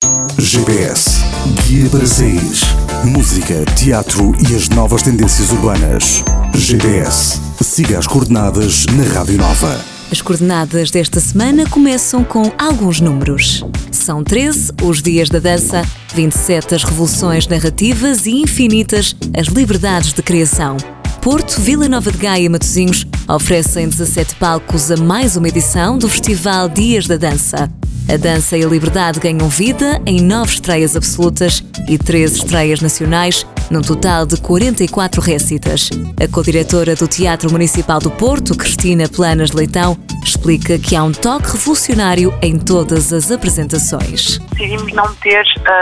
GPS, guia para sair. Música, teatro e as novas tendências urbanas. GPS, siga as coordenadas na Rádio Nova. As coordenadas desta semana começam com alguns números. São 13 os dias da dança, 27 as revoluções narrativas e infinitas as liberdades de criação. Porto, Vila Nova de Gaia e Matosinhos oferecem 17 palcos a mais uma edição do Festival Dias da Dança. A dança e a liberdade ganham vida em 9 estreias absolutas e 13 estreias nacionais, num total de 44 récitas. A co-diretora do Teatro Municipal do Porto, Cristina Planas Leitão, explica que há um toque revolucionário em todas as apresentações. Decidimos não ter,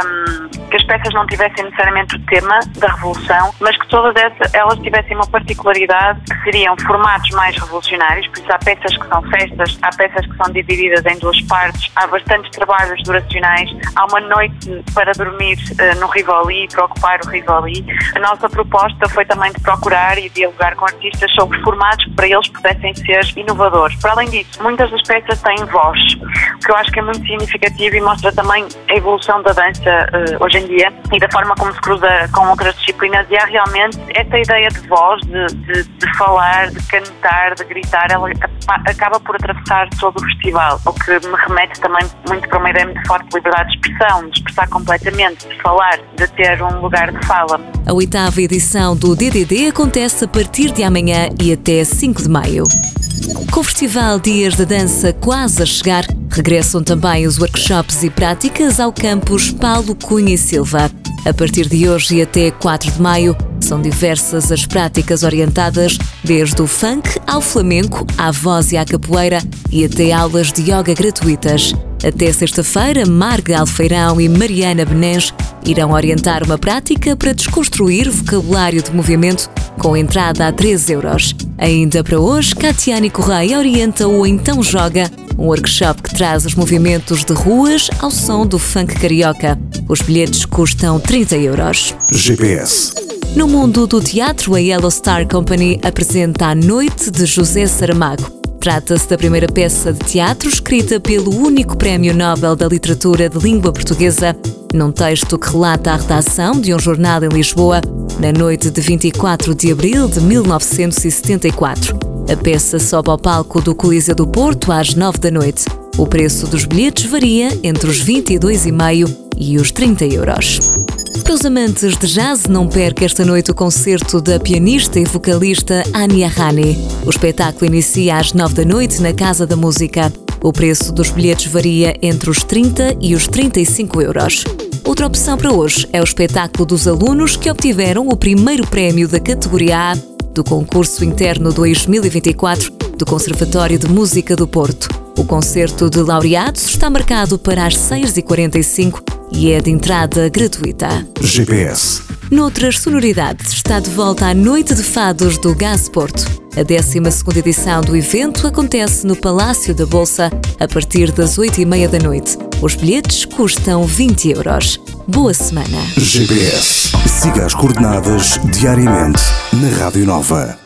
que as peças não tivessem necessariamente o tema da revolução, mas que todas elas tivessem uma particularidade, que seriam formatos mais revolucionários. Por isso há peças que são festas, há peças que são divididas em 2 partes, há bastantes trabalhos duracionais, há uma noite para dormir no Rivoli, para ocupar o Rivoli. A nossa proposta foi também de procurar e dialogar com artistas sobre formatos que para eles pudessem ser inovadores. Para além disso, muitas das peças têm voz, o que eu acho que é muito significativo e mostra também a evolução da dança hoje em dia e da forma como se cruza com outras disciplinas. E há realmente esta ideia de voz, de falar, de cantar, de gritar, ela acaba por atravessar todo o festival, o que me remete também muito para uma ideia muito forte de liberdade de expressão, de expressar completamente, de falar, de ter um lugar de fala. A 8ª edição do DDD acontece a partir de amanhã e até 5 de maio. Com o Festival Dias da Dança quase a chegar, regressam também os workshops e práticas ao campus Paulo Cunha e Silva. A partir de hoje e até 4 de maio, são diversas as práticas orientadas, desde o funk ao flamenco, à voz e à capoeira e até aulas de yoga gratuitas. Até sexta-feira, Marga Alfeirão e Mariana Benés irão orientar uma prática para desconstruir vocabulário de movimento com entrada a 13 euros. Ainda para hoje, Catiane Correia orienta o Então Joga, um workshop que traz os movimentos de ruas ao som do funk carioca. Os bilhetes custam 30 euros. GPS. No mundo do teatro, a Yellow Star Company apresenta A Noite de José Saramago. Trata-se da primeira peça de teatro escrita pelo único Prémio Nobel da Literatura de Língua Portuguesa, num texto que relata a redação de um jornal em Lisboa, na noite de 24 de abril de 1974. A peça sobe ao palco do Coliseu do Porto às 9 da noite. O preço dos bilhetes varia entre os 22,5 e os 30 euros. Para os amantes de jazz, não perca esta noite o concerto da pianista e vocalista Anya Hani. O espetáculo inicia às 9 da noite na Casa da Música. O preço dos bilhetes varia entre os 30 e os 35 euros. Outra opção para hoje é o espetáculo dos alunos que obtiveram o primeiro prémio da categoria A do concurso interno 2024 do Conservatório de Música do Porto. O concerto de laureados está marcado para as 6h45 e é de entrada gratuita. GPS. Noutras sonoridades, está de volta a Noite de Fados do Gás Porto. A 12ª edição do evento acontece no Palácio da Bolsa a partir das 8h30 da noite. Os bilhetes custam 20 euros. Boa semana. GPS. Siga as coordenadas diariamente na Rádio Nova.